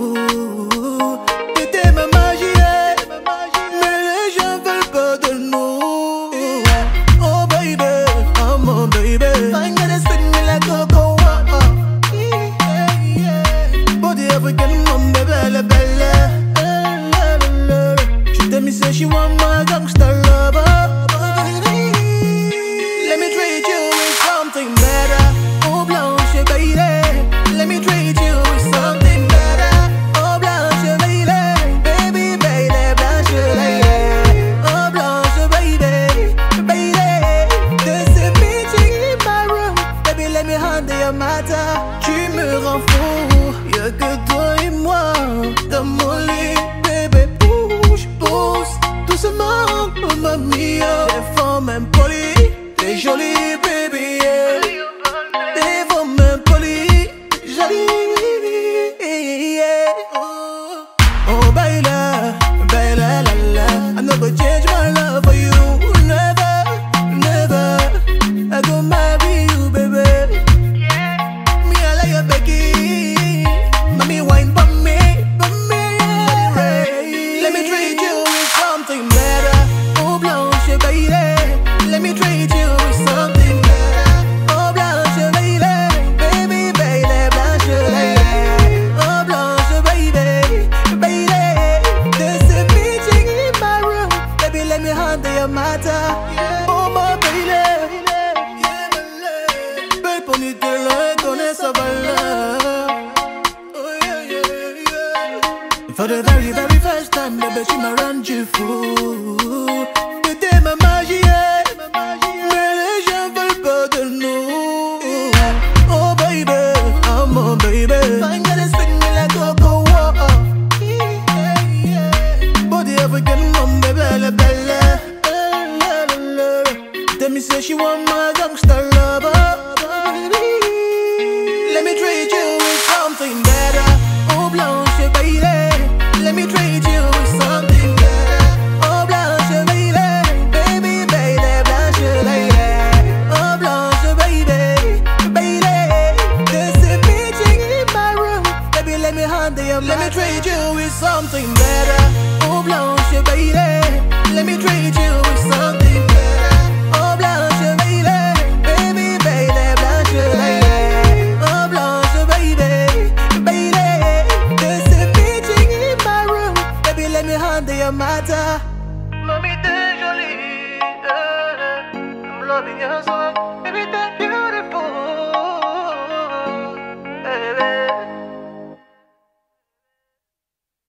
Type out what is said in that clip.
T'étais ma magie, mais les gens veulent pas de nous. Oh baby, oh mon baby, I'm gonna spin me like coco. Body African, mon bébé, belle. She tell me say she want my gangster lover. Let me treat you with something better. Oh blanche baby, let me treat you with something better. Oh blanche baby, baby baby blanche baby. Oh blanche baby, baby. There's a meeting in my room, baby let me handle your matter. Tu me rends fou, y'a que toi et moi dans mon lit, bébé bouge, pousse doucement, oh mamie. T'es fort même poli, t'es jolie baby, yeah. T'es fort même poli, jolie, yeah. Oh baila, baila la la, I'm not gonna change my love for you, never, never. I go marry you baby. Me I like your Becky, mommy wine for me, yeah. Let me treat you with something better. Oh blanche baby, let me treat you with something better. Oh blanche baby, baby baby blanche baby. Oh blanche baby, baby. There's a meeting in my room, baby let me handle your matter. Oh my baby, belle ponytail, connais sa valeur. Oh yeah yeah yeah. For the very very first time, baby tu m'as rendu fou. T'étais ma magie, mais les gens veulent pas de nous. Oh baby, oh mon baby, I'm gonna spin me like coco. Body African, mon bébé, elle est belle. Tell me say she want my gangster lover. Let me treat you with something better. Oh blanche baby, let me treat you with something better. Oh blanche baby, baby baby blanche baby. Oh blanche baby, baby. There's a meeting in my room, baby let me handle your matter. Let me treat you with something better. Oh blanche baby, let me treat you with something better. Oh blanche baby, baby baby blanche baby. Oh blanche baby, baby. There's a meeting in my room, baby let me handle your matter. Mommy t'es jolie, I'm loving your song, baby t'es beautiful.